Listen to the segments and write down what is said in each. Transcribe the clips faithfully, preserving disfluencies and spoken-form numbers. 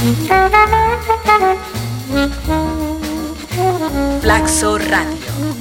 Flaxo Radio.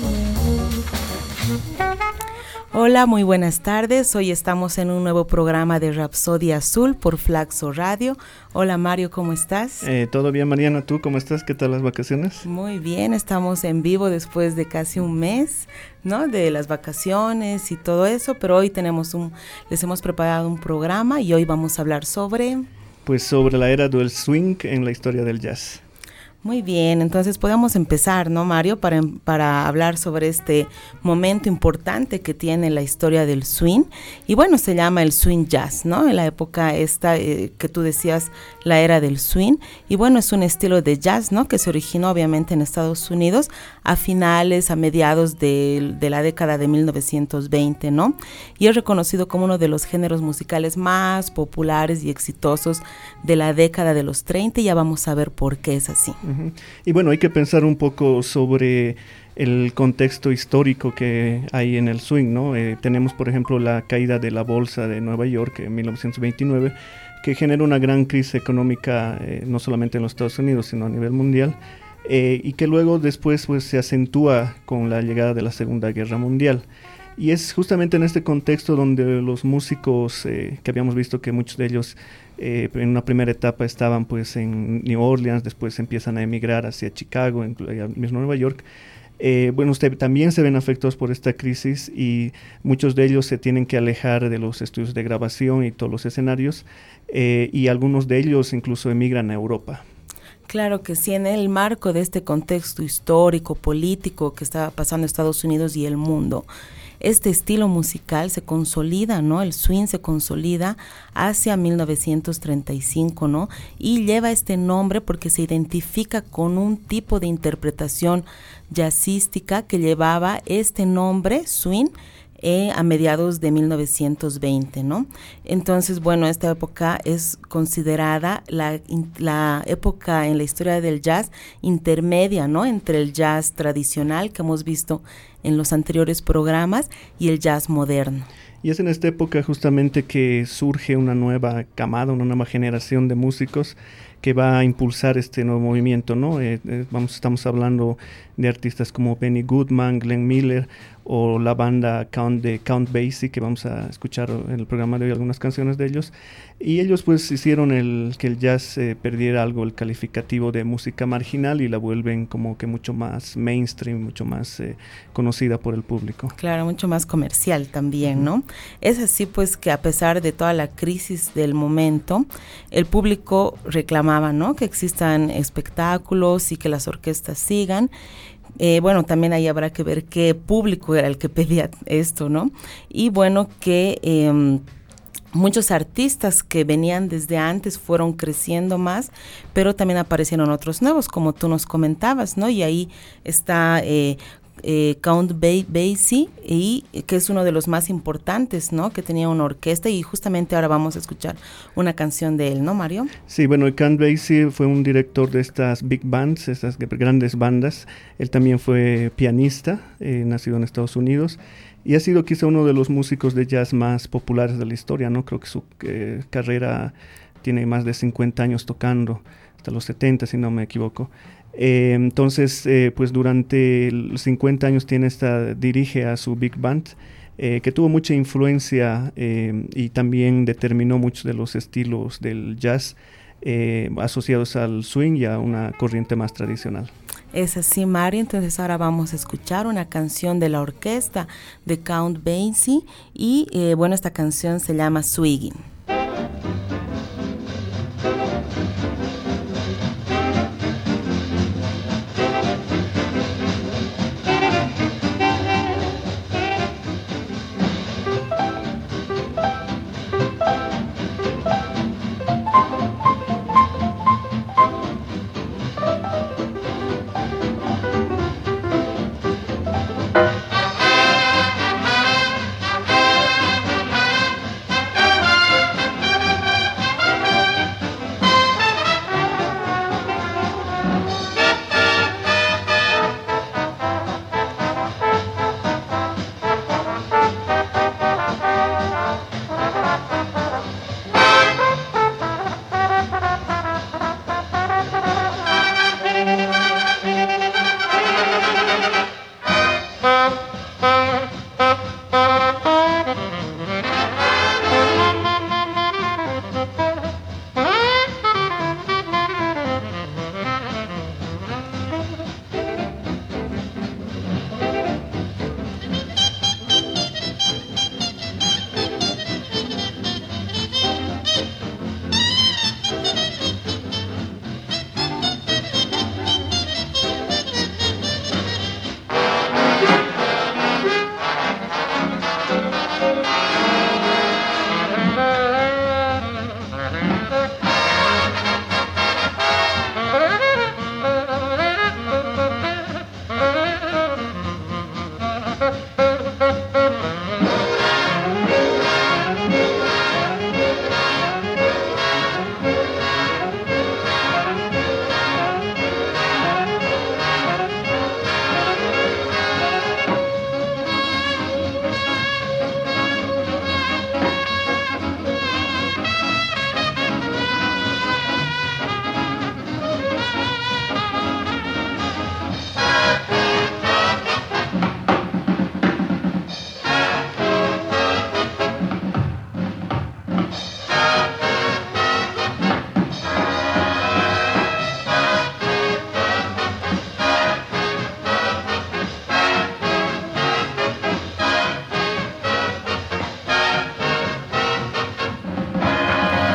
Hola, muy buenas tardes. Hoy estamos en un nuevo programa de Rapsodia Azul por Flaxo Radio. Hola Mario, ¿cómo estás? Eh, todo bien, Mariana, ¿tú cómo estás? ¿Qué tal las vacaciones? Muy bien, estamos en vivo después de casi un mes, ¿no? De las vacaciones y todo eso, pero hoy tenemos un, les hemos preparado un programa y hoy vamos a hablar sobre... Pues sobre la era del swing en la historia del jazz. Muy bien, entonces podemos empezar, ¿no, Mario? Para, para hablar sobre este momento importante que tiene la historia del swing. Y bueno, se llama el swing jazz, ¿no? En la época esta eh, que tú decías, la era del swing. Y bueno, es un estilo de jazz, ¿no? Que se originó obviamente en Estados Unidos a finales, a mediados de, de la década de mil novecientos veinte, ¿no? Y es reconocido como uno de los géneros musicales más populares y exitosos de la década de los treinta. Y ya vamos a ver por qué es así. Uh-huh. Y bueno, hay que pensar un poco sobre el contexto histórico que hay en el swing, ¿no? Eh, tenemos, por ejemplo, la caída de la bolsa de Nueva York en mil novecientos veintinueve, que genera una gran crisis económica, eh, no solamente en los Estados Unidos, sino a nivel mundial, eh, y que luego después pues, se acentúa con la llegada de la Segunda Guerra Mundial. Y es justamente en este contexto donde los músicos, eh, que habíamos visto que muchos de ellos eh, en una primera etapa estaban pues en New Orleans, después empiezan a emigrar hacia Chicago, en, en mismo Nueva York, eh, bueno, usted, también se ven afectados por esta crisis y muchos de ellos se tienen que alejar de los estudios de grabación y todos los escenarios, eh, y algunos de ellos incluso emigran a Europa. Claro que sí, en el marco de este contexto histórico, político que estaba pasando en Estados Unidos y el mundo, este estilo musical se consolida, ¿no? El swing se consolida hacia mil novecientos treinta y cinco, ¿no? Y lleva este nombre porque se identifica con un tipo de interpretación jazzística que llevaba este nombre, swing, Eh, a mediados de mil novecientos veinte, ¿no? Entonces, bueno, esta época es considerada la, in, la época en la historia del jazz intermedia, ¿no? Entre el jazz tradicional que hemos visto en los anteriores programas y el jazz moderno. Y es en esta época justamente que surge una nueva camada, una nueva generación de músicos que va a impulsar este nuevo movimiento, ¿no? Eh, eh, vamos, estamos hablando de artistas como Benny Goodman, Glenn Miller o la banda Count de Count Basie, que vamos a escuchar en el programa de hoy algunas canciones de ellos. Y ellos pues hicieron el, que el jazz eh, perdiera algo el calificativo de música marginal y la vuelven como que mucho más mainstream, mucho más eh, conocida por el público. Claro, mucho más comercial también, ¿no? Es así pues que a pesar de toda la crisis del momento, el público reclamaba, ¿no? Que existan espectáculos y que las orquestas sigan. Eh, bueno, también ahí habrá que ver qué público era el que pedía esto, ¿no? Y bueno, que eh, muchos artistas que venían desde antes fueron creciendo más, pero también aparecieron otros nuevos, como tú nos comentabas, ¿no? Y ahí está eh, eh, Count Basie, y que es uno de los más importantes, ¿no? Que tenía una orquesta, y justamente ahora vamos a escuchar una canción de él, ¿no, Mario? Sí, bueno, Count Basie fue un director de estas big bands, estas grandes bandas. Él también fue pianista, eh, nacido en Estados Unidos, y ha sido quizá uno de los músicos de jazz más populares de la historia, ¿no? Creo que su eh, carrera tiene más de cincuenta años tocando, hasta los setenta, si no me equivoco. Eh, entonces, eh, pues durante los cincuenta años tiene esta, dirige a su big band, eh, que tuvo mucha influencia eh, y también determinó muchos de los estilos del jazz eh, asociados al swing y a una corriente más tradicional. Es así, Mario. Entonces ahora vamos a escuchar una canción de la orquesta de Count Basie y eh, bueno, esta canción se llama Swingin'.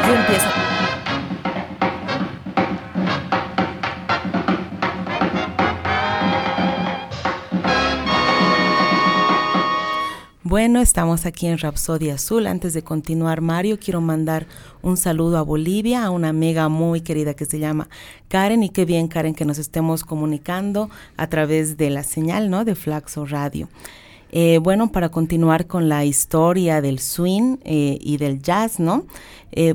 Yo empiezo. Bueno, estamos aquí en Rapsodia Azul. Antes de continuar, Mario, quiero mandar un saludo a Bolivia, a una amiga muy querida que se llama Karen, y qué bien, Karen, que nos estemos comunicando a través de la señal, ¿no?, de Flaxo Radio. Eh, bueno, para continuar con la historia del swing eh, y del jazz, ¿no?, eh,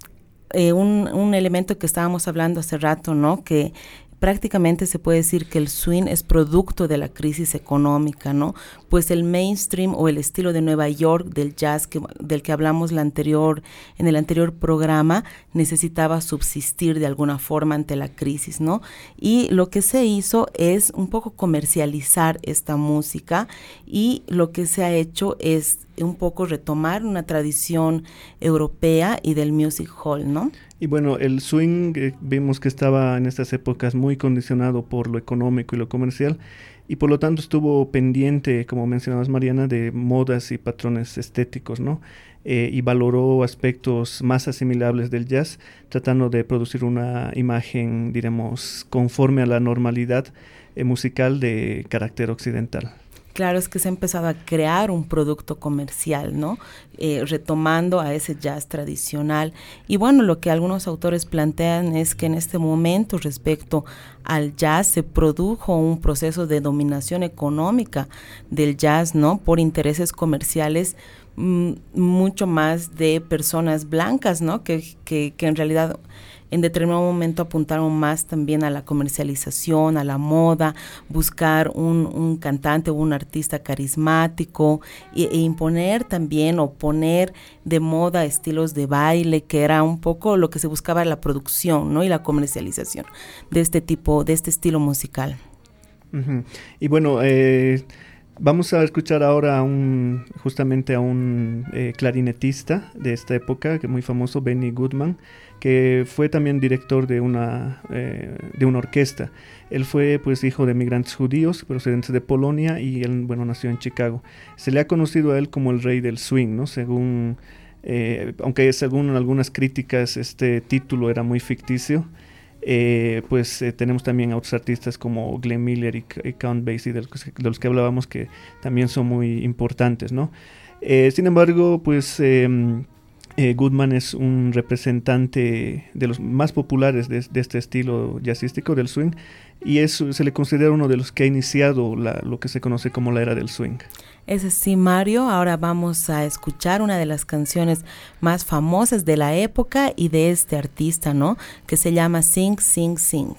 eh, un, un elemento que estábamos hablando hace rato, ¿no?, que prácticamente se puede decir que el swing es producto de la crisis económica, ¿no? Pues el mainstream o el estilo de Nueva York del jazz que, del que hablamos la anterior, en el anterior programa, necesitaba subsistir de alguna forma ante la crisis, ¿no? Y lo que se hizo es un poco comercializar esta música, y lo que se ha hecho es un poco retomar una tradición europea y del music hall, ¿no? Y bueno, el swing eh, vimos que estaba en estas épocas muy condicionado por lo económico y lo comercial, y por lo tanto estuvo pendiente, como mencionabas, Mariana, de modas y patrones estéticos, ¿no? Eh, y valoró aspectos más asimilables del jazz, tratando de producir una imagen, diremos, conforme a la normalidad eh, musical de carácter occidental. Claro, es que se ha empezado a crear un producto comercial, ¿no? Eh, retomando a ese jazz tradicional. Y bueno, lo que algunos autores plantean es que en este momento, respecto al jazz, se produjo un proceso de dominación económica del jazz, ¿no?, por intereses comerciales, m- mucho más de personas blancas, ¿no?, que, que, que en realidad en determinado momento apuntaron más también a la comercialización, a la moda, buscar un, un cantante o un artista carismático, e, e imponer también o poner de moda estilos de baile, que era un poco lo que se buscaba, la producción, ¿no?, y la comercialización de este tipo, de este estilo musical. Uh-huh. Y bueno, eh, vamos a escuchar ahora a un, justamente a un eh, clarinetista de esta época, que es muy famoso, Benny Goodman, que fue también director de una, eh, de una orquesta. Él fue pues hijo de migrantes judíos procedentes de Polonia, y él, bueno, nació en Chicago. Se le ha conocido a él como el rey del swing, ¿no? Según, eh, aunque según algunas críticas este título era muy ficticio. Eh, pues eh, tenemos también a otros artistas como Glenn Miller y, y Count Basie, de los, de los que hablábamos, que también son muy importantes, ¿no? Eh, sin embargo, pues eh, eh, Goodman es un representante de los más populares de, de este estilo jazzístico del swing, y es, se le considera uno de los que ha iniciado la, lo que se conoce como la era del swing. Es así, Mario. Ahora vamos a escuchar una de las canciones más famosas de la época y de este artista, ¿no?, que se llama Sing, Sing, Sing.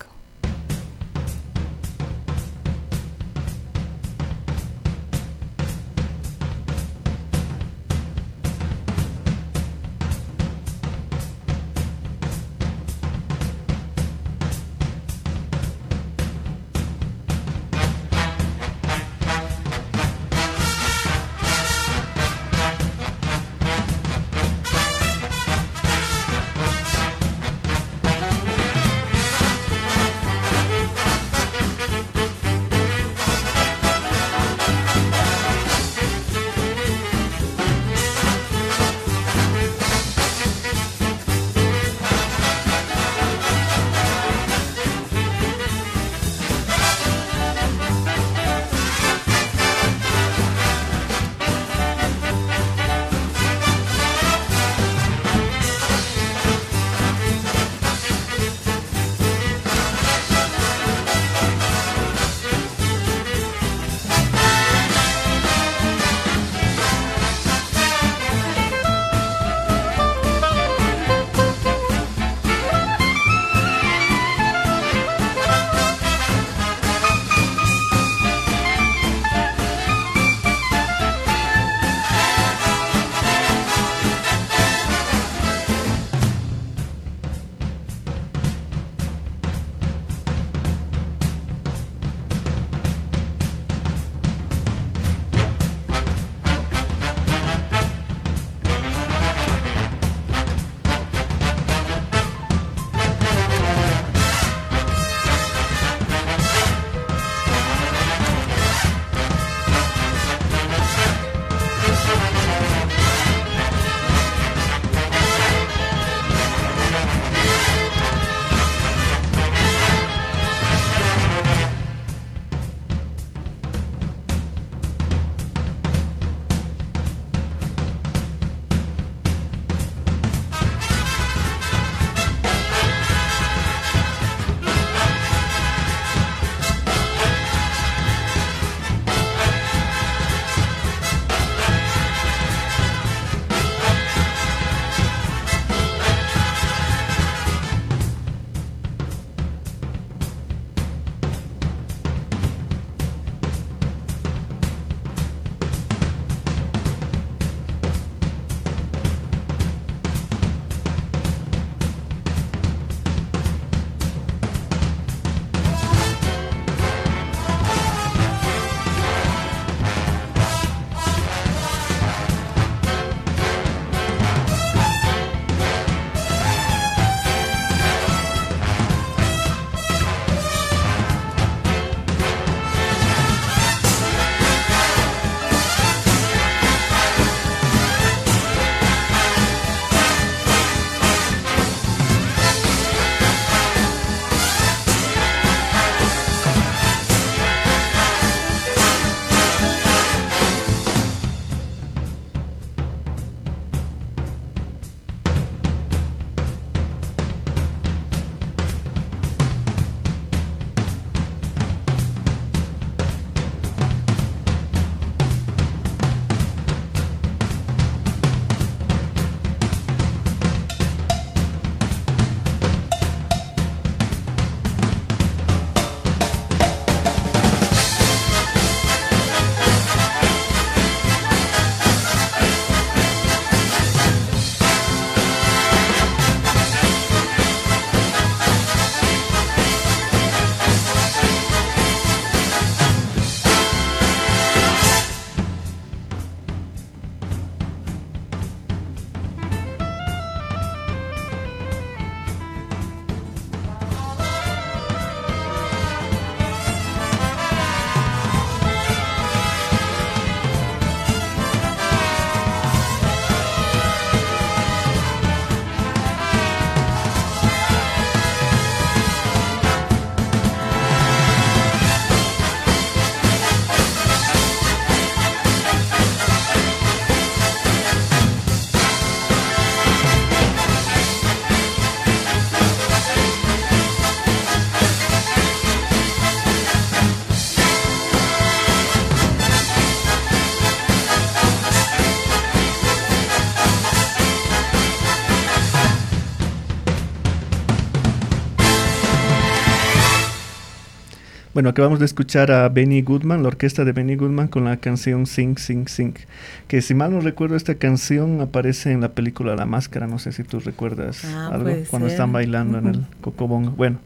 Bueno, acabamos de escuchar a Benny Goodman, la orquesta de Benny Goodman, con la canción Sing, Sing, Sing, que si mal no recuerdo, esta canción aparece en la película La Máscara, no sé si tú recuerdas ah, algo, cuando ser. están bailando uh-huh. en el cocobongo. Bueno,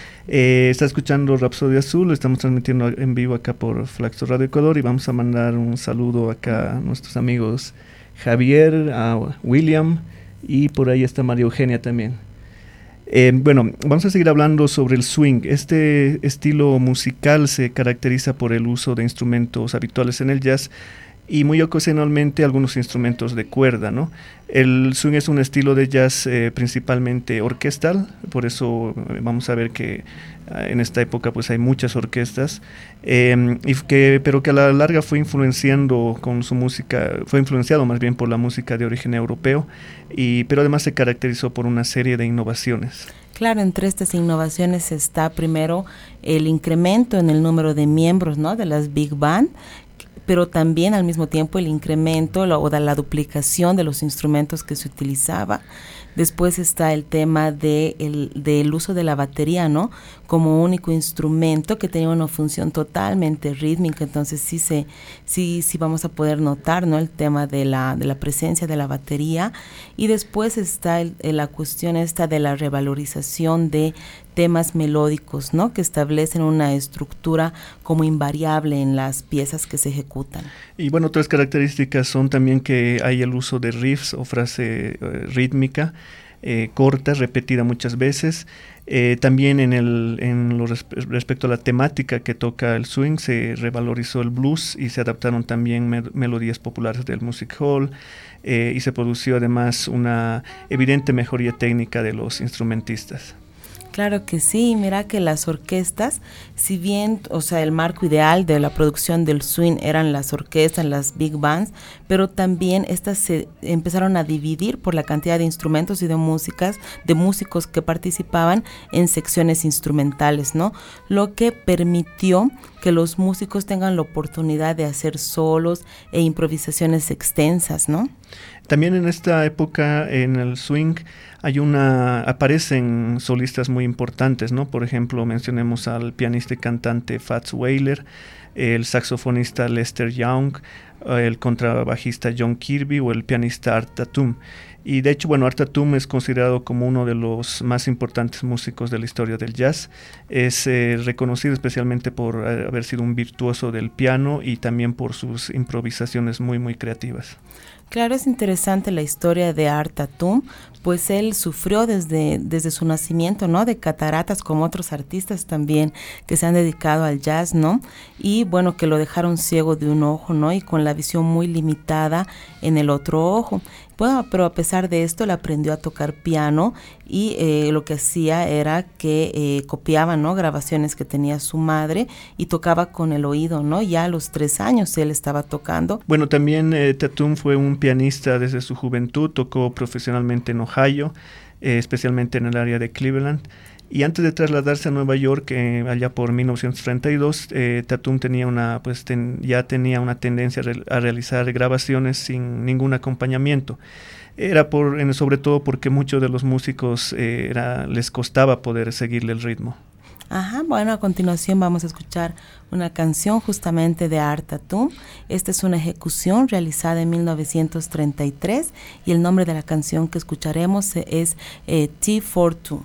eh, está escuchando Rapsodia Azul, lo estamos transmitiendo en vivo acá por Flaxo Radio Ecuador, y vamos a mandar un saludo acá a nuestros amigos Javier, a William, y por ahí está María Eugenia también. Eh, bueno, vamos a seguir hablando sobre el swing. Este estilo musical se caracteriza por el uso de instrumentos habituales en el jazz y muy ocasionalmente algunos instrumentos de cuerda, ¿no? El swing es un estilo de jazz eh, principalmente orquestal, por eso eh, vamos a ver que eh, en esta época pues hay muchas orquestas, eh, y que, pero que a la larga fue influenciando con su música, fue influenciado más bien por la música de origen europeo, y, pero además se caracterizó por una serie de innovaciones. Claro, entre estas innovaciones está primero el incremento en el número de miembros, ¿no?, de las big band, pero también al mismo tiempo el incremento la, o de la duplicación de los instrumentos que se utilizaba. Después está el tema de el, del uso de la batería, ¿no?, como único instrumento que tenía una función totalmente rítmica. Entonces sí se sí sí vamos a poder notar, ¿no?, el tema de la de la presencia de la batería. Y después está el, el, la cuestión esta de la revalorización de temas melódicos, ¿no?, que establecen una estructura como invariable en las piezas que se ejecutan. Y bueno, otras características son también que hay el uso de riffs o frase eh, rítmica, eh, corta, repetida muchas veces. Eh, también en, el, en lo res- respecto a la temática que toca el swing, se revalorizó el blues y se adaptaron también me- melodías populares del music hall, eh, y se produjo además una evidente mejoría técnica de los instrumentistas. Claro que sí, mira que las orquestas, si bien, o sea, el marco ideal de la producción del swing eran las orquestas, las big bands, pero también estas se empezaron a dividir por la cantidad de instrumentos y de músicas, de músicos que participaban en secciones instrumentales, ¿no? Lo que permitió que los músicos tengan la oportunidad de hacer solos e improvisaciones extensas, ¿no? También en esta época, en el swing, hay una aparecen solistas muy importantes, ¿no? Por ejemplo, mencionemos al pianista y cantante Fats Waller, el saxofonista Lester Young, el contrabajista John Kirby o el pianista Art Tatum. Y de hecho, bueno, Art Tatum es considerado como uno de los más importantes músicos de la historia del jazz. Es eh, reconocido especialmente por eh, haber sido un virtuoso del piano y también por sus improvisaciones muy, muy creativas. Claro, es interesante la historia de Art Tatum, pues él sufrió desde, desde su nacimiento, ¿no?, de cataratas, como otros artistas también que se han dedicado al jazz, ¿no? Y bueno, que lo dejaron ciego de un ojo, ¿no?, y con la visión muy limitada en el otro ojo. Bueno, pero a pesar de esto, él aprendió a tocar piano y eh, lo que hacía era que eh, copiaba, ¿no?, grabaciones que tenía su madre y tocaba con el oído, ¿no? Ya a los tres años él estaba tocando. Bueno, también eh, Tatum fue un pianista desde su juventud, tocó profesionalmente en Ohio, eh, especialmente en el área de Cleveland. Y antes de trasladarse a Nueva York, eh, allá por mil novecientos treinta y dos, eh, Tatum tenía una, pues, ten, ya tenía una tendencia a, re- a realizar grabaciones sin ningún acompañamiento. Era por, en, sobre todo porque muchos de los músicos eh, era, les costaba poder seguirle el ritmo. Ajá, bueno, a continuación vamos a escuchar una canción justamente de Art Tatum. Esta es una ejecución realizada en mil novecientos treinta y tres y el nombre de la canción que escucharemos es eh, T cuarenta y dos.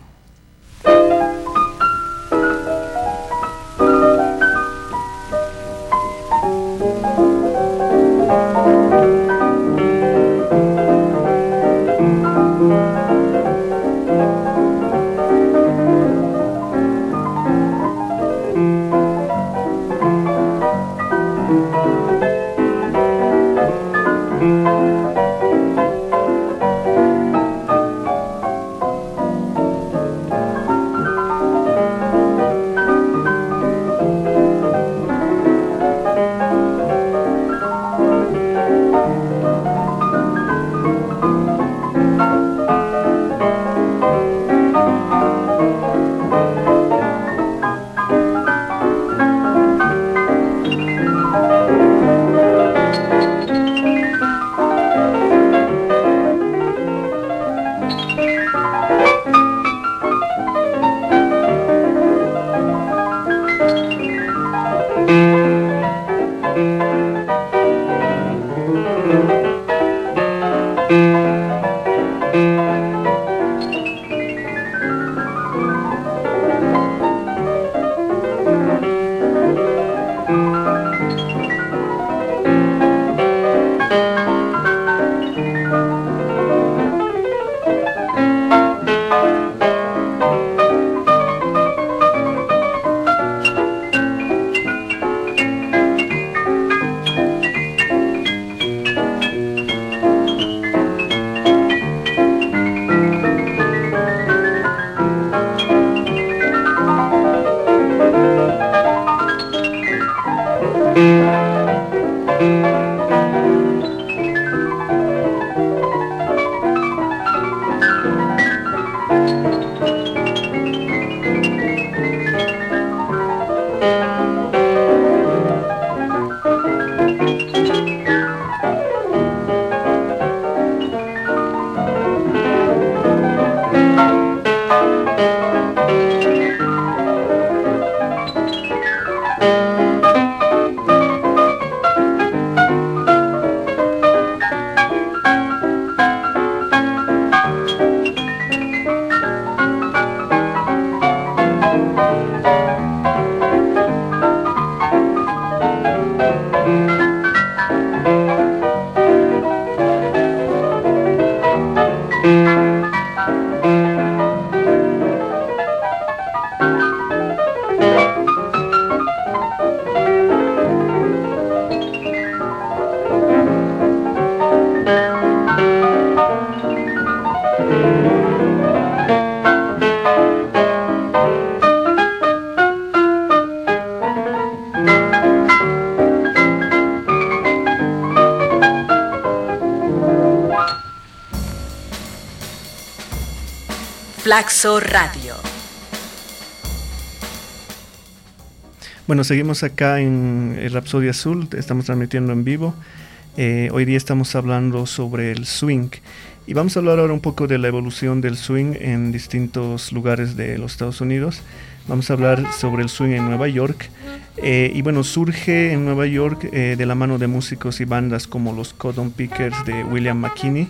Flaxo Radio. Bueno, seguimos acá en el Rapsodia Azul, estamos transmitiendo en vivo. Eh, hoy día estamos hablando sobre el swing y vamos a hablar ahora un poco de la evolución del swing en distintos lugares de los Estados Unidos. Vamos a hablar sobre el swing en Nueva York. Eh, y bueno, surge en Nueva York eh, de la mano de músicos y bandas como los Cotton Pickers de William McKinney.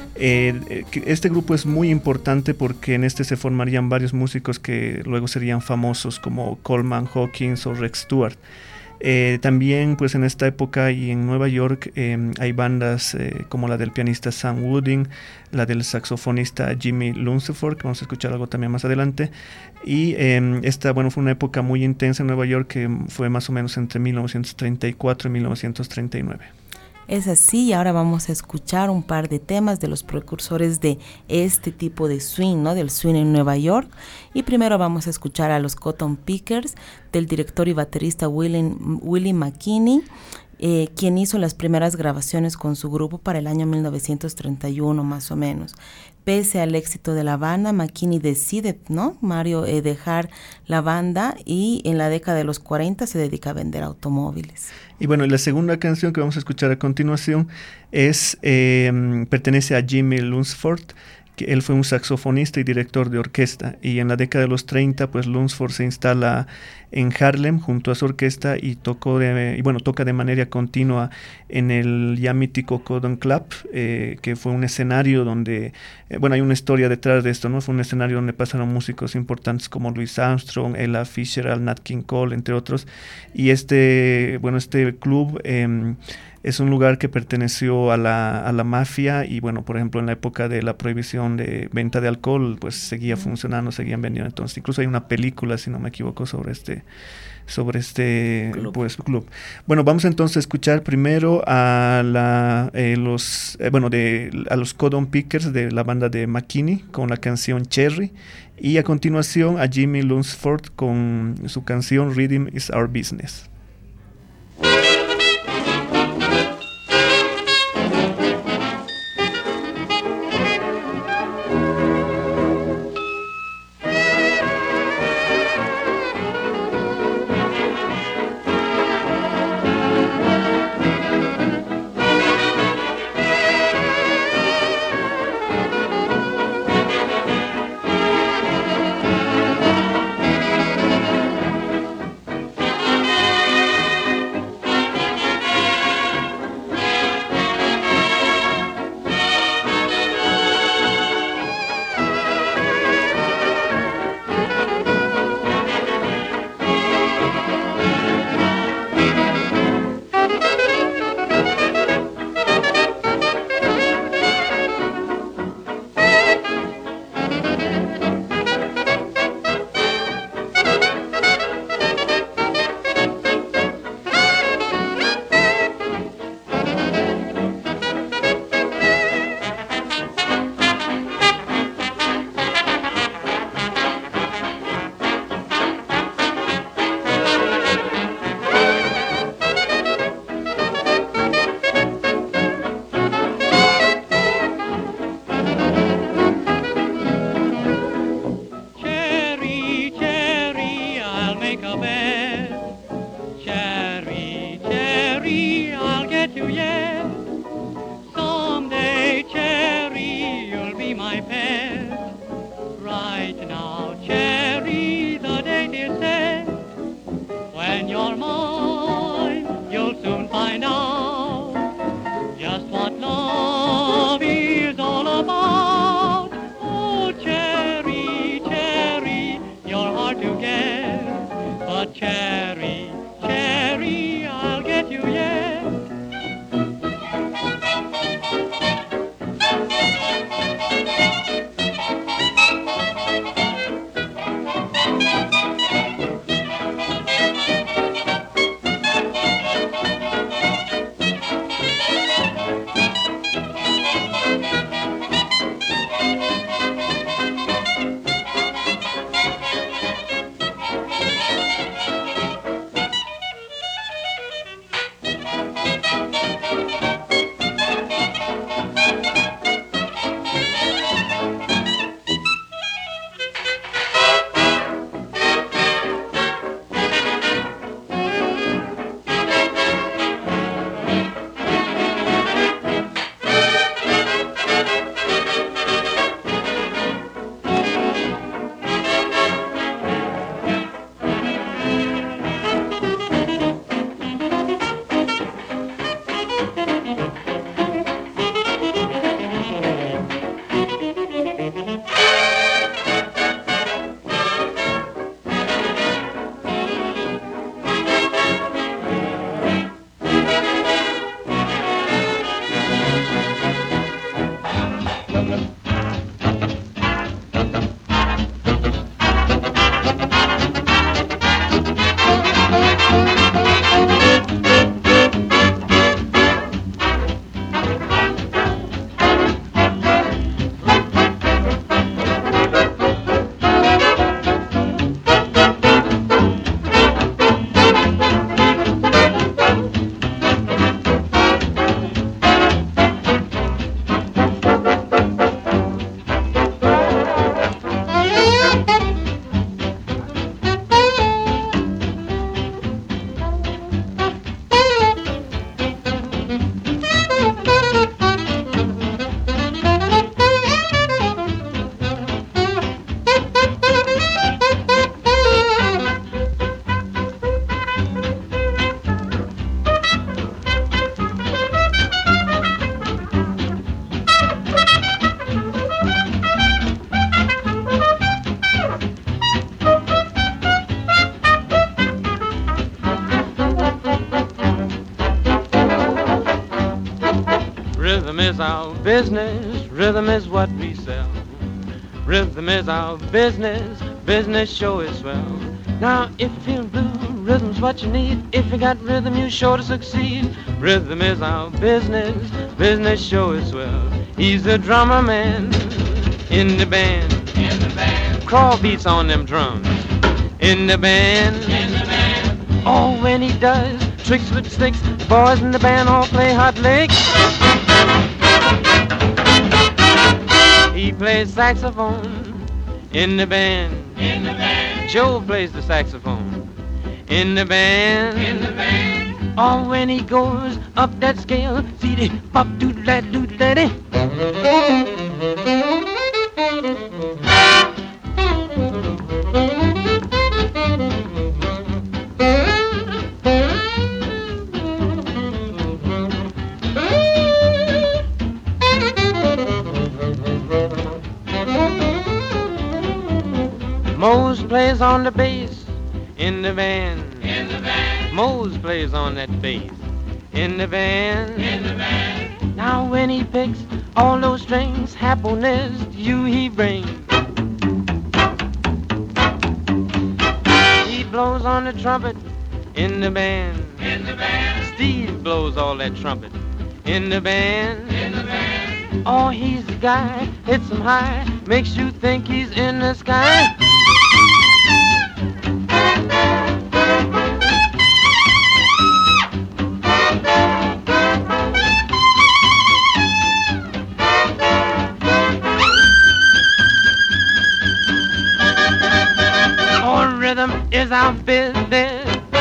Eh, este grupo es muy importante porque en este se formarían varios músicos que luego serían famosos como Coleman Hawkins o Rex Stewart. Eh, también pues en esta época y en Nueva York eh, hay bandas eh, como la del pianista Sam Wooding, la del saxofonista Jimmy Lunceford, que vamos a escuchar algo también más adelante. Y eh, esta bueno fue una época muy intensa en Nueva York que fue más o menos entre mil novecientos treinta y cuatro y mil novecientos treinta y nueve. Es así, y ahora vamos a escuchar un par de temas de los precursores de este tipo de swing, ¿no? Del swing en Nueva York. Y primero vamos a escuchar a los Cotton Pickers, del director y baterista William, Willie McKinney, eh, quien hizo las primeras grabaciones con su grupo para el año mil novecientos treinta y uno más o menos. Pese al éxito de la banda, McKinney decide, ¿no, Mario, eh, dejar la banda y en la década de los cuarenta se dedica a vender automóviles. Y bueno, la segunda canción que vamos a escuchar a continuación es eh, pertenece a Jimmy Lunceford, que él fue un saxofonista y director de orquesta, y en la década de los treinta pues Lunceford se instala en Harlem junto a su orquesta y tocó de, y bueno toca de manera continua en el ya mítico Cotton Club, eh, que fue un escenario donde eh, bueno hay una historia detrás de esto, no fue un escenario donde pasaron músicos importantes como Louis Armstrong, Ella Fitzgerald, Nat King Cole, entre otros. Y este bueno este club eh, es un lugar que perteneció a la, a la mafia y bueno, por ejemplo, en la época de la prohibición de venta de alcohol, pues seguía funcionando, seguían vendiendo. Entonces, incluso hay una película, si no me equivoco, sobre este sobre este club. Pues, club. Bueno, vamos entonces a escuchar primero a la eh, los eh, bueno de a los Cotton Pickers de la banda de McKinney con la canción Cherry, y a continuación a Jimmy Lunceford con su canción Rhythm is Our Business. Rhythm is our business, rhythm is what we sell. Rhythm is our business, business show is swell. Now if you feel blue, rhythm's what you need. If you got rhythm, you're sure to succeed. Rhythm is our business, business show is swell. He's the drummer man in the band. In the band. Crawl beats on them drums. In the band. In the band. Oh, when he does tricks with sticks, the boys in the band all play hot licks. He plays saxophone in the band. In the band. Joe plays the saxophone in the band. In the band. Oh, when he goes up that scale, see the pop doodle that doodle daddy. Mose plays on the bass in the band. In the band. Mose plays on that bass in the band. In the band. Now when he picks all those strings, happiness to you he brings. He blows on the trumpet in the band. In the band. Steve blows all that trumpet in the band. In the band. Oh, he's the guy, hits him high, makes you think he's in the sky. Oh, rhythm is our business.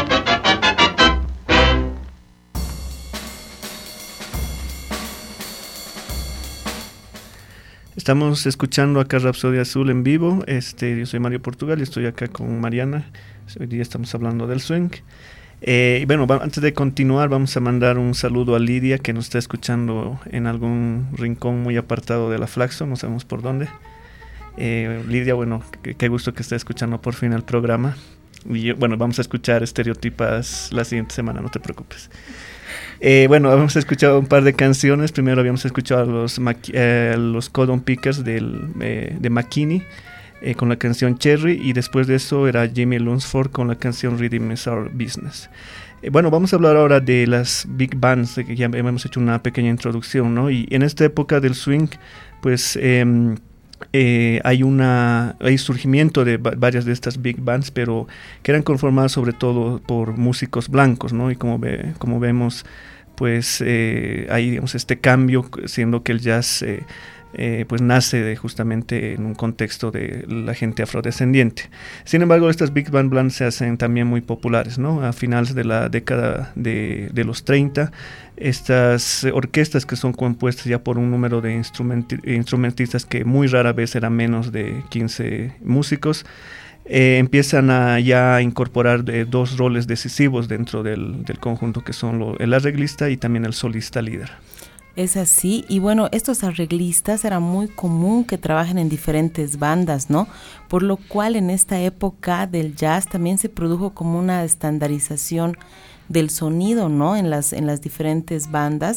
Estamos escuchando acá Rapsodia Azul en vivo. Este, yo soy Mario Portugal y estoy acá con Mariana. Hoy día estamos hablando del swing. Eh, y bueno, va, antes de continuar, vamos a mandar un saludo a Lidia, que nos está escuchando en algún rincón muy apartado de la Flaxo, no sabemos por dónde. Eh, Lidia, bueno, qué, qué gusto que esté escuchando por fin el programa. Y yo, bueno, vamos a escuchar Estereotipas la siguiente semana, no te preocupes. Eh, bueno, habíamos escuchado un par de canciones. Primero habíamos escuchado a los, eh, los Codon Pickers del, eh, de McKinney eh, con la canción Cherry, y después de eso era Jamie Lunsford con la canción Rhythm is Our Business. Eh, bueno, vamos a hablar ahora de las big bands, de que ya hemos hecho una pequeña introducción, ¿no? Y en esta época del swing, pues eh, eh, hay una hay surgimiento de va- varias de estas big bands, pero que eran conformadas sobre todo por músicos blancos, ¿no? Y como ve, como vemos, pues eh, hay, digamos, este cambio, siendo que el jazz eh, eh, pues nace de, justamente en un contexto de la gente afrodescendiente. Sin embargo, estas big band bands se hacen también muy populares, ¿no? A finales de la década de, de los treinta, estas orquestas que son compuestas ya por un número de instrumenti- instrumentistas que muy rara vez eran menos de quince músicos, Eh, empiezan a ya incorporar eh, dos roles decisivos dentro del, del conjunto, que son lo, el arreglista y también el solista líder. Es así, y bueno, estos arreglistas era muy común que trabajen en diferentes bandas, ¿no? Por lo cual en esta época del jazz también se produjo como una estandarización del sonido, ¿no? En las, en las diferentes bandas,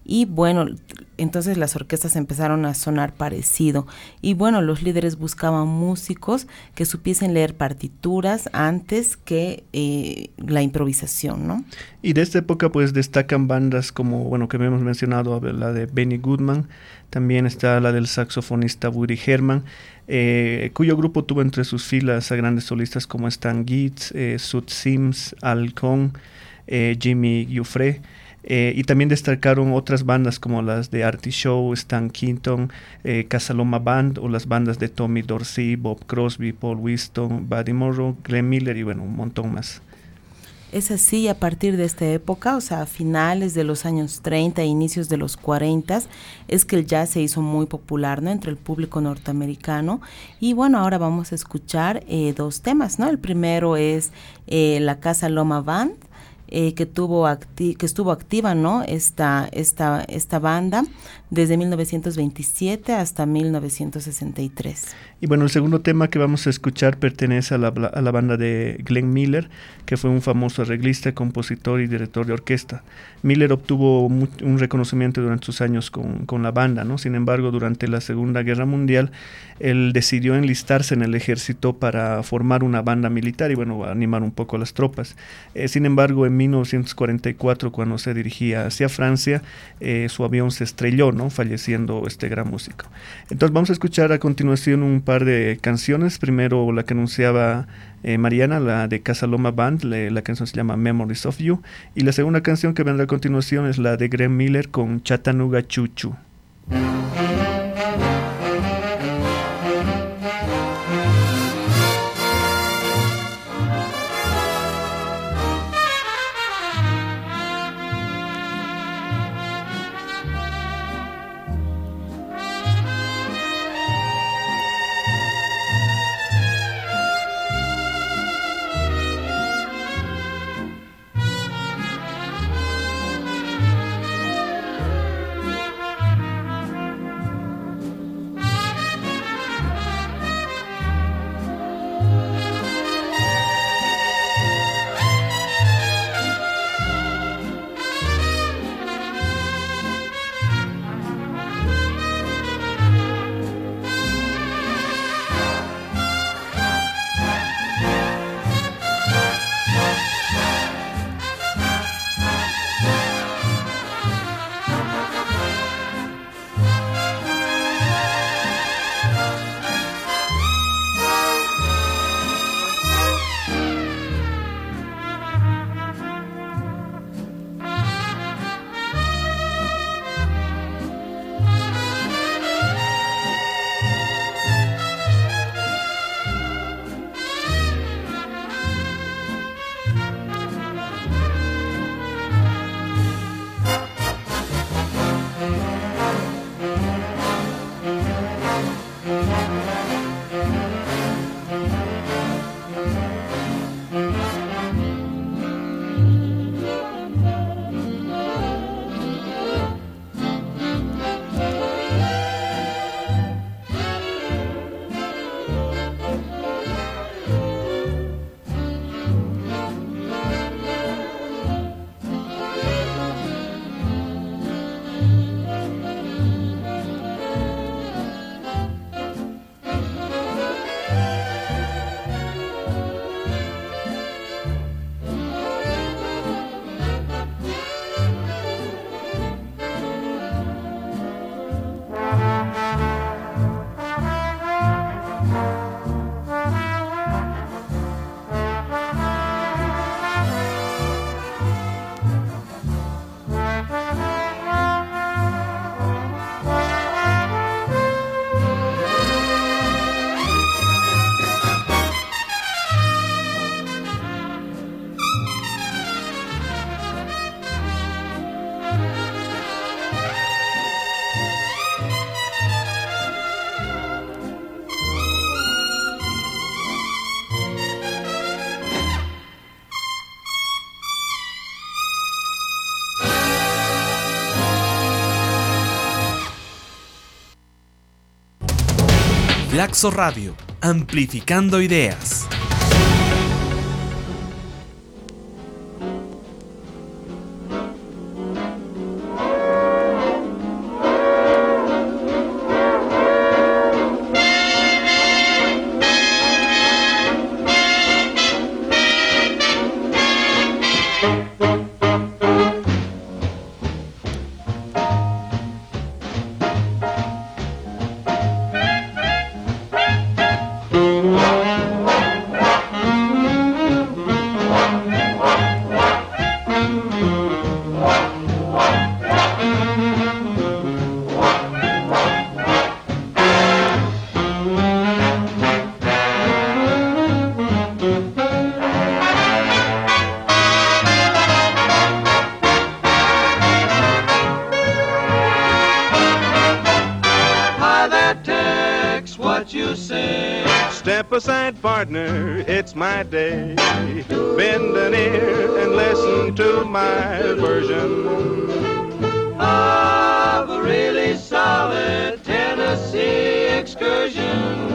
y bueno, entonces las orquestas empezaron a sonar parecido y bueno, los líderes buscaban músicos que supiesen leer partituras antes que eh, la improvisación, ¿no? Y de esta época pues destacan bandas como, bueno, que hemos mencionado, la de Benny Goodman, también está la del saxofonista Woody Herman, eh, cuyo grupo tuvo entre sus filas a grandes solistas como Stan Getz, eh, Sud Sims, Al Cohn, eh, Jimmy Giuffre. Eh, y también destacaron otras bandas como las de Artie Shaw, Stan Kenton, eh, Casaloma Band, o las bandas de Tommy Dorsey, Bob Crosby, Paul Weston, Buddy Morrow, Glenn Miller y bueno, un montón más. Es así, a partir de esta época, o sea, a finales de los años treinta, inicios de los cuarenta, es que el jazz se hizo muy popular, ¿no?, entre el público norteamericano. Y bueno, ahora vamos a escuchar eh, dos temas, ¿no? El primero es eh, la Casaloma Band, Eh, que tuvo acti- que estuvo activa, ¿no?, esta esta esta banda desde mil novecientos veintisiete hasta mil novecientos sesenta y tres. Y bueno, el segundo tema que vamos a escuchar pertenece a la, a la banda de Glenn Miller, que fue un famoso arreglista, compositor y director de orquesta. Miller obtuvo mu- un reconocimiento durante sus años con, con la banda, ¿no? Sin embargo, durante la Segunda Guerra Mundial, él decidió enlistarse en el ejército para formar una banda militar y bueno, animar un poco a las tropas. Eh, sin embargo, en mil novecientos cuarenta y cuatro, cuando se dirigía hacia Francia, eh, su avión se estrelló, ¿no?, falleciendo este gran músico. Entonces vamos a escuchar a continuación un par de canciones. Primero la que anunciaba eh, Mariana, la de Casaloma Band, le, la canción se llama Memories of You, y la segunda canción que vendrá a continuación es la de Glenn Miller con Chattanooga Choo Choo. Flaxo Radio, amplificando ideas. text what you say. Step aside, partner, it's my day. Bend an ear and listen to my version Of a really solid Tennessee excursion.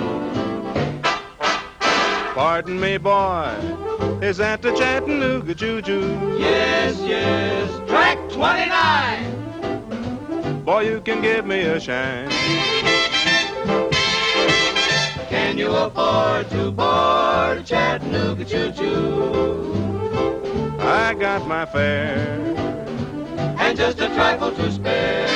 Pardon me, boy, is that the Chattanooga Choo-Choo? Yes, yes, track twenty-nine. Boy, you can give me a shine. Can you afford to board a Chattanooga choo-choo? I got my fare And just a trifle to spare.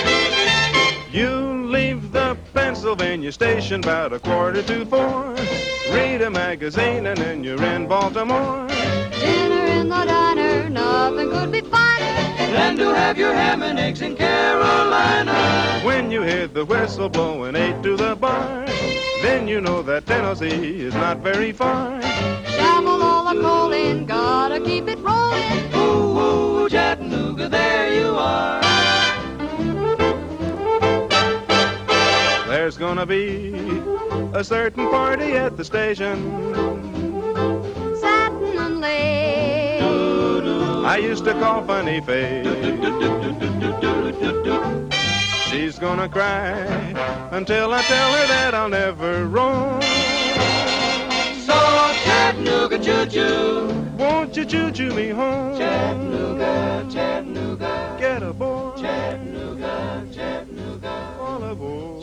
You leave the Pennsylvania station about a quarter to four. Read a magazine and then you're in Baltimore. Dinner in the diner, nothing could be finer Than to have your ham and eggs in Carolina. When you hear the whistle blowing eight to the bar, then you know that Tennessee is not very far. Shovel all the coal in, gotta keep it rolling. Ooh, ooh, Chattanooga, there you are. There's gonna be a certain party at the station. Satin and lace. I used to call Funny Face. She's gonna cry until I tell her that I'll never roam. So Chattanooga choo-choo, Won't you choo-choo me home? Chattanooga, Chattanooga, Get aboard, Chattanooga, Chattanooga, all aboard.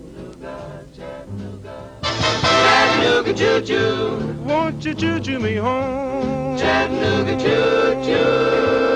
Chattanooga choo-choo, Won't you choo-choo me home? Chattanooga choo-choo.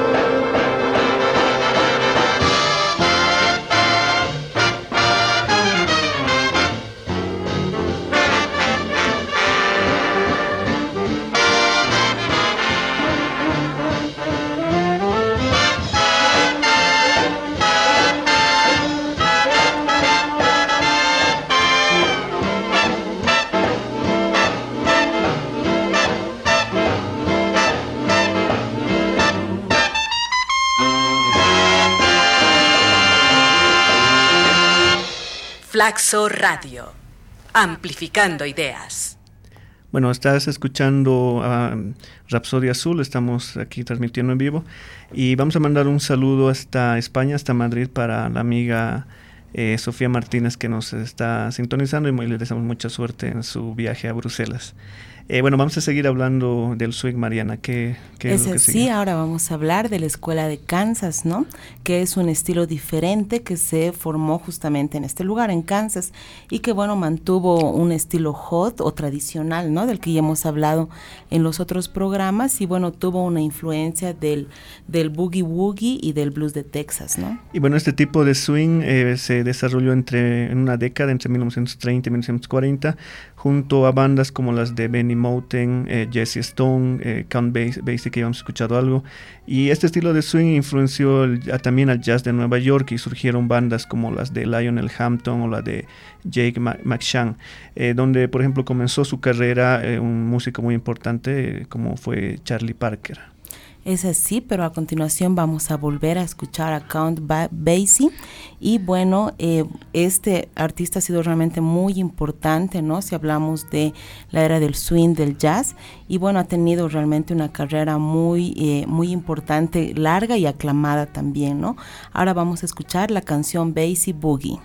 Flaxo Radio, amplificando ideas. Bueno, estás escuchando a uh, Rapsodia Azul, estamos aquí transmitiendo en vivo y vamos a mandar un saludo hasta España, hasta Madrid, para la amiga eh, Sofía Martínez, que nos está sintonizando, y le deseamos mucha suerte en su viaje a Bruselas. Eh, bueno, vamos a seguir hablando del swing, Mariana. ¿Qué, qué es, es lo que así, sigue? Ahora vamos a hablar de la escuela de Kansas, ¿no? Que es un estilo diferente que se formó justamente en este lugar, en Kansas, y que, bueno, mantuvo un estilo hot o tradicional, ¿no? Del que ya hemos hablado en los otros programas, y, bueno, tuvo una influencia del, del boogie woogie y del blues de Texas, ¿no? Y bueno, este tipo de swing eh, se desarrolló entre en una década, entre mil novecientos treinta y mil novecientos cuarenta, junto a bandas como las de Benny Moten, eh, Jesse Stone, eh, Count Basie, que ya hemos escuchado algo. Y este estilo de swing influenció el, a, también al jazz de Nueva York, y surgieron bandas como las de Lionel Hampton o la de Jake McShann, eh, donde, por ejemplo, comenzó su carrera eh, un músico muy importante eh, como fue Charlie Parker. Es así, pero a continuación vamos a volver a escuchar a Count Basie, y bueno, eh, este artista ha sido realmente muy importante, ¿no? Si hablamos de la era del swing, del jazz, y bueno, ha tenido realmente una carrera muy, eh, muy importante, larga y aclamada también, ¿no? Ahora vamos a escuchar la canción Basie Boogie.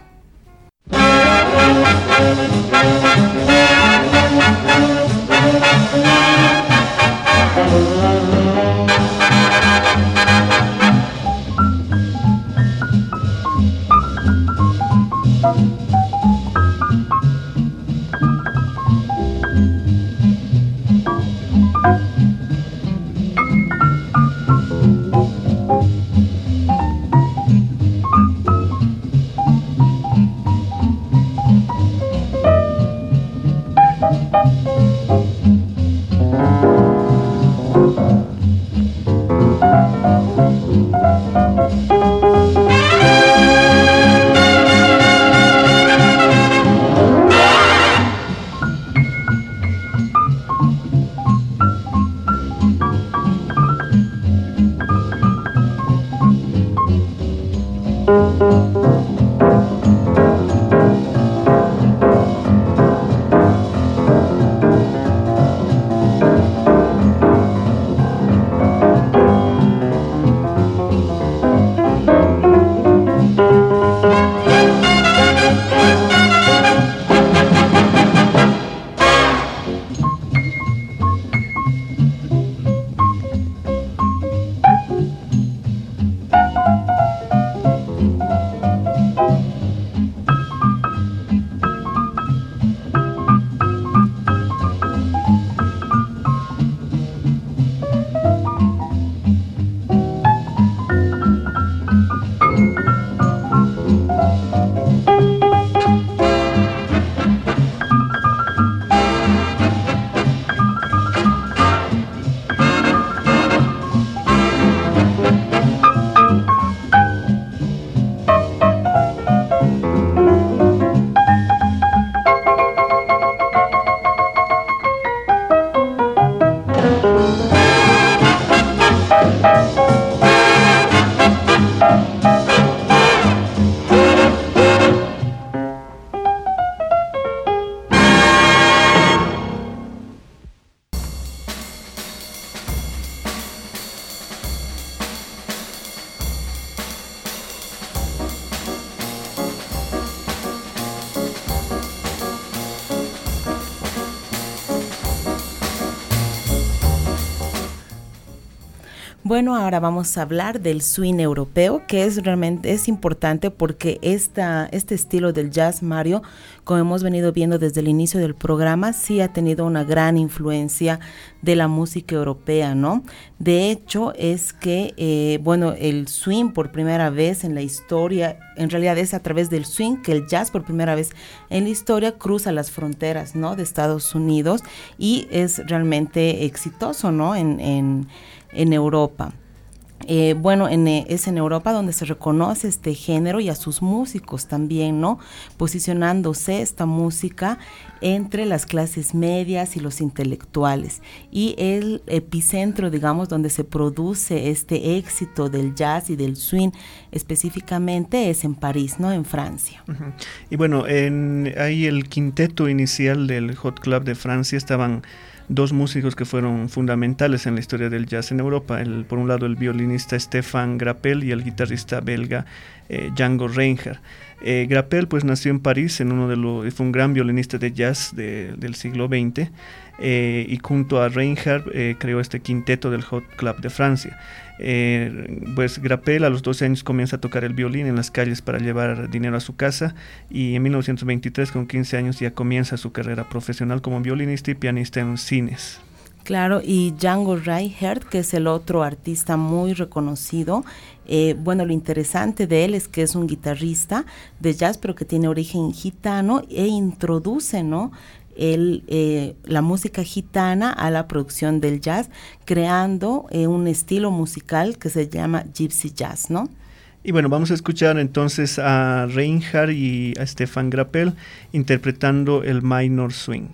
Bueno, ahora vamos a hablar del swing europeo, que es realmente es importante porque esta, este estilo del jazz, Mario, como hemos venido viendo desde el inicio del programa, sí ha tenido una gran influencia de la música europea, ¿no? De hecho, es que, eh, bueno, el swing por primera vez en la historia, en realidad es a través del swing que el jazz por primera vez en la historia cruza las fronteras, ¿no? De Estados Unidos y es realmente exitoso, ¿no? En, en, en Europa. Eh, bueno, en, eh, es en Europa donde se reconoce este género y a sus músicos también, ¿no? Posicionándose esta música entre las clases medias y los intelectuales. Y el epicentro, digamos, donde se produce este éxito del jazz y del swing específicamente es en París, ¿no? En Francia. Uh-huh. Y bueno, en, ahí el quinteto inicial del Hot Club de Francia estaban dos músicos que fueron fundamentales en la historia del jazz en Europa. El, por un lado, el violinista Stéphane Grappel y el guitarrista belga eh, Django Reinhardt. Eh, Grappel pues nació en París, en uno de los, fue un gran violinista de jazz de, del siglo veinte eh, y junto a Reinhardt eh, creó este quinteto del Hot Club de Francia. Eh, pues Grappel a los doce años comienza a tocar el violín en las calles para llevar dinero a su casa y en mil novecientos veintitrés con quince años ya comienza su carrera profesional como violinista y pianista en cines. Claro, y Django Reinhardt, que es el otro artista muy reconocido, eh, bueno, lo interesante de él es que es un guitarrista de jazz, pero que tiene origen gitano e introduce, ¿no?, El, eh, la música gitana a la producción del jazz, creando eh, un estilo musical que se llama Gypsy Jazz, ¿no? Y bueno, vamos a escuchar entonces a Reinhardt y a Stéphane Grappel interpretando el Minor Swing.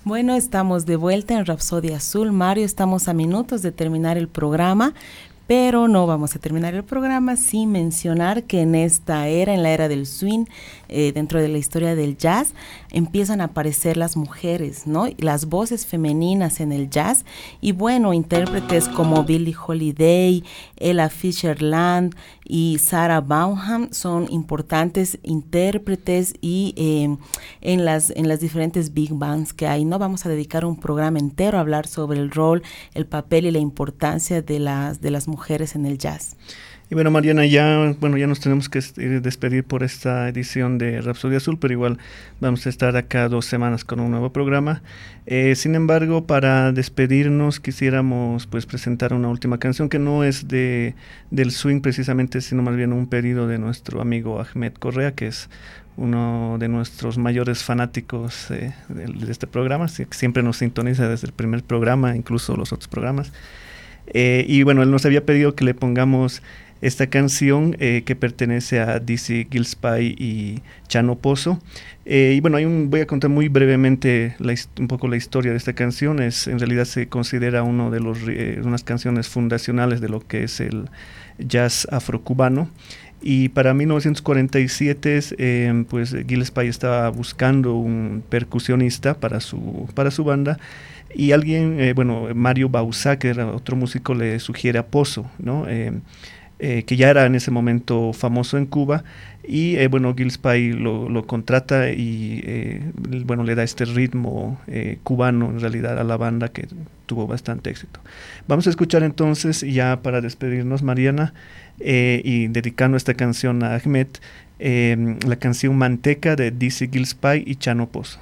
Bueno, estamos de vuelta en Rapsodia Azul. Mario, estamos a minutos de terminar el programa, pero no vamos a terminar el programa sin mencionar que en esta era, en la era del swing, eh, dentro de la historia del jazz, empiezan a aparecer las mujeres, ¿no? Las voces femeninas en el jazz, y bueno, intérpretes como Billie Holiday, Ella Fisher-Land y Sarah Vaughan son importantes intérpretes y eh, en las en las diferentes big bands que hay. No vamos a dedicar un programa entero a hablar sobre el rol, el papel y la importancia de las de las mujeres en el jazz. Y bueno, Mariana, ya bueno ya nos tenemos que despedir por esta edición de Rapsodia Azul, pero igual vamos a estar acá dos semanas con un nuevo programa. Eh, sin embargo, para despedirnos quisiéramos pues presentar una última canción que no es de del swing precisamente, sino más bien un pedido de nuestro amigo Ahmed Correa, que es uno de nuestros mayores fanáticos eh, de, de este programa, siempre nos sintoniza desde el primer programa, incluso los otros programas. Eh, y bueno, él nos había pedido que le pongamos esta canción eh, que pertenece a Dizzy Gillespie y Chano Pozo. Eh, y bueno, hay un, voy a contar muy brevemente la, un poco la historia de esta canción. Es, en realidad se considera uno de los eh, unas canciones fundacionales de lo que es el jazz afrocubano. Y para mil novecientos cuarenta y siete, eh, pues Gillespie estaba buscando un percusionista para su, para su banda. Y alguien, eh, bueno, Mario Bauzá, que era otro músico, le sugiere a Pozo, ¿no? Eh, eh, que ya era en ese momento famoso en Cuba, y eh, bueno, Gillespie lo, lo contrata y eh, bueno, le da este ritmo eh, cubano en realidad a la banda, que tuvo bastante éxito. Vamos a escuchar entonces, ya para despedirnos, Mariana, eh, y dedicando esta canción a Ahmed, eh, la canción Manteca de Dizzy Gillespie y Chano Pozo.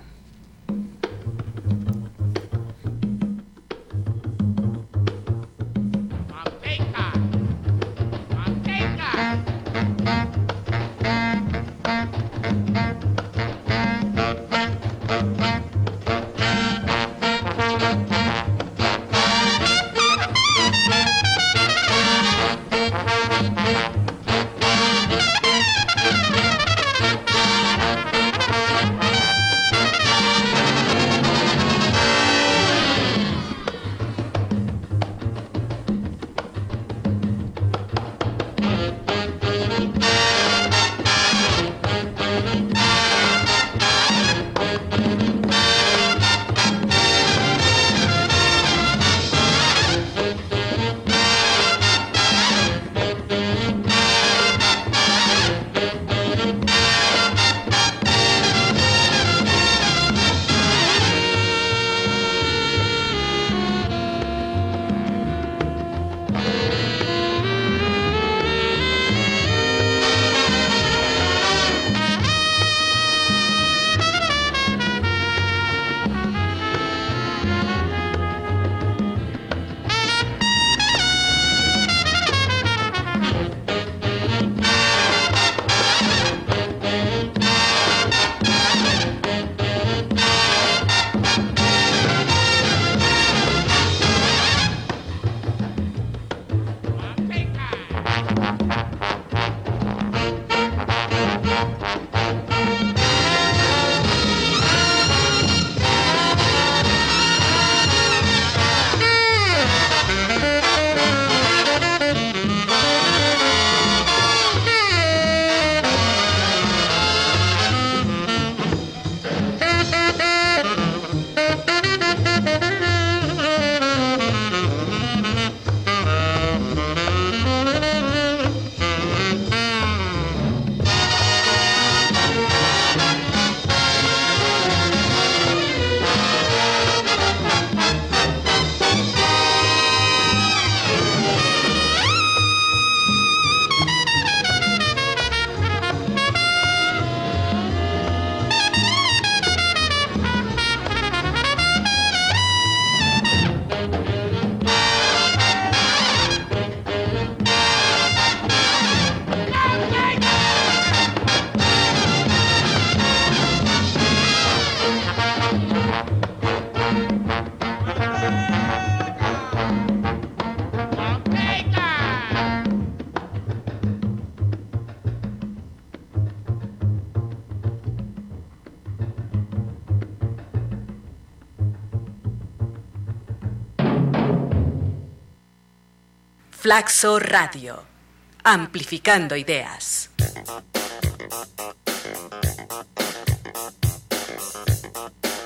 Flaxo Radio, amplificando ideas.